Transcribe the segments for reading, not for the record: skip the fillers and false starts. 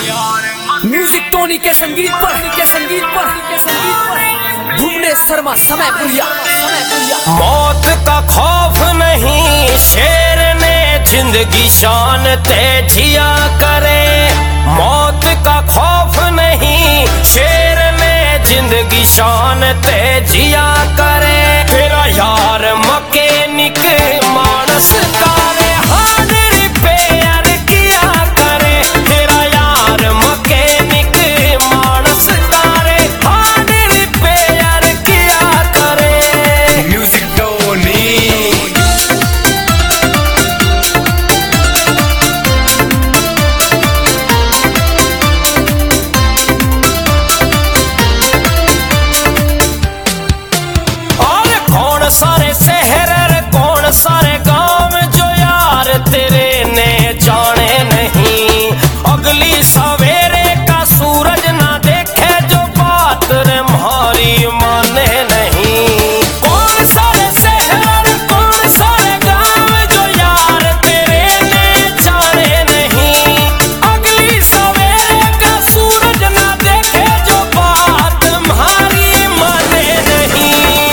Music Tony के संगीत पर भुवनेश शर्मा समय पुरिया। मौत का खौफ नहीं शेर ने जिंदगी शान तेजिया करे। मौत का खौफ नहीं शेर ने जिंदगी शान तेजिया करे। तेरा यार मकैनिक मानस तारे हार्ड रिपेयर किया करे। तेरा यार मकैनिक मानस तारे हार्ड रिपेयर किया करे। म्यूजिक टोनी सारे शहर कौन सारे गांव जो यार तेरे ने जाने नहीं। अगली सवेरे का सूरज ना देखे जो बात रे मारी माने नहीं। कौन सारे शहर कौन सारे गांव जो यार तेरे ने जाने नहीं। अगली सवेरे का सूरज ना देखे जो बात मारी माने नहीं।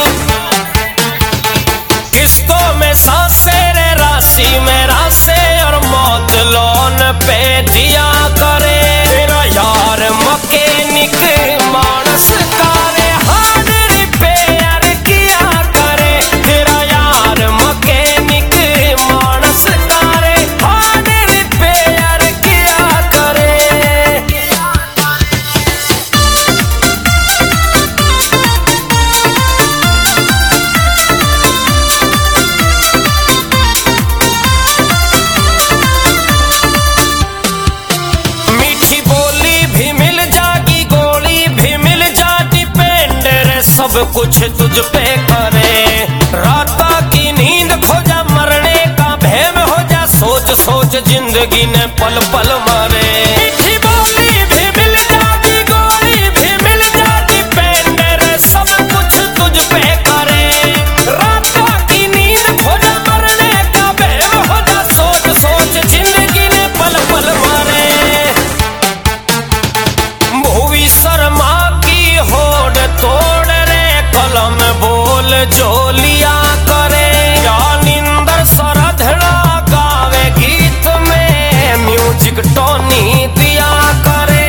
सांसें रे राशि में राशे और मौत लोन पे दिया करे। तेरा यार मकैनिक मानस तारे हार्ड रिपेयर किया करे। तेरा यार मकैनिक मानस तारे हार्ड रिपेयर किया करे। सब कुछ तुझ पे करे। राता की नींद खो जा मरने का भय में हो जा। सोच सोच जिंदगी ने पल पल मरे। मीठी बोली भी मिल जाती गोली भी मिल जाती पेंडर सब कुछ तुझ पे करे। राता की नींद खो जा मरने का भय में हो जा। सोच सोच जिंदगी ने पल पल मरे। भूवी शर्मा की होड़ तोड़ कलम बोल जो लिया करे। जानिंदर सरधड़ा गावे गीत में म्यूजिक टोनी दिया करे।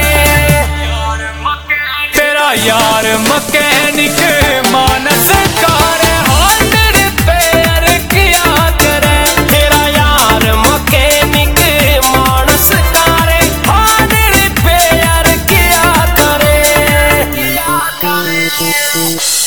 तेरा यार मकैनिक मानस तारे हार्ड रिपेयर किया करे। तेरा यार मकैनिक मानस तारे हार्ड रिपेयर किया करे।